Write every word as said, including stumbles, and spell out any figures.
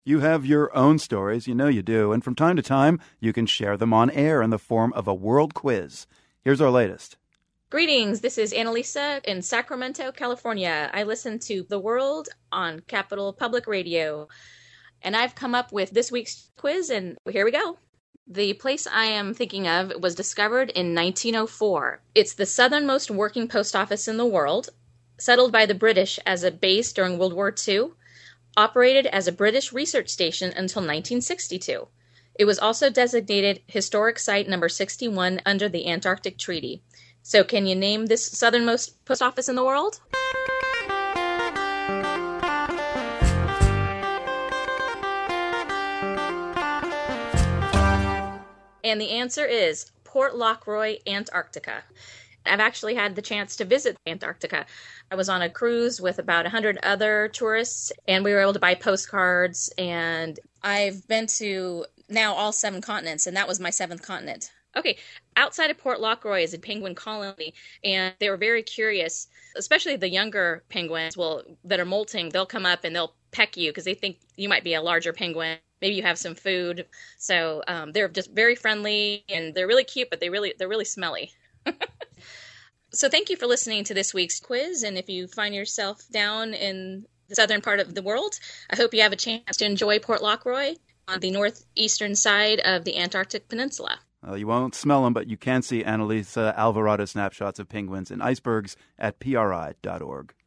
You have your own stories, you know you do, and from time to time, you can share them on air in the form of a world quiz. Here's our latest. Greetings, this is Annalisa in Sacramento, California. I listen to The World on Capital Public Radio, and I've come up with this week's quiz, and here we go. The place I am thinking of was discovered in nineteen oh four. It's the southernmost working post office in the world, settled by the British as a base during World War Two, operated as a British research station until nineteen sixty-two. It was also designated Historic Site number sixty-one under the Antarctic Treaty. So can you name this southernmost post office in the world? And the answer is Port Lockroy, Antarctica. I've actually had the chance to visit Antarctica. I was on a cruise with about one hundred other tourists, and we were able to buy postcards, and I've been to now all seven continents, and that was my seventh continent. Okay, outside of Port Lockroy is a penguin colony, and they were very curious, especially the younger penguins will that are molting. They'll come up and they'll peck you because they think you might be a larger penguin. Maybe you have some food. So um, they're just very friendly, and they're really cute, but they really they're really smelly. So thank you for listening to this week's quiz, and if you find yourself down in the southern part of the world, I hope you have a chance to enjoy Port Lockroy on the northeastern side of the Antarctic Peninsula. Well, you won't smell them, but you can see Annalisa Alvarado snapshots of penguins and icebergs at P R I dot org.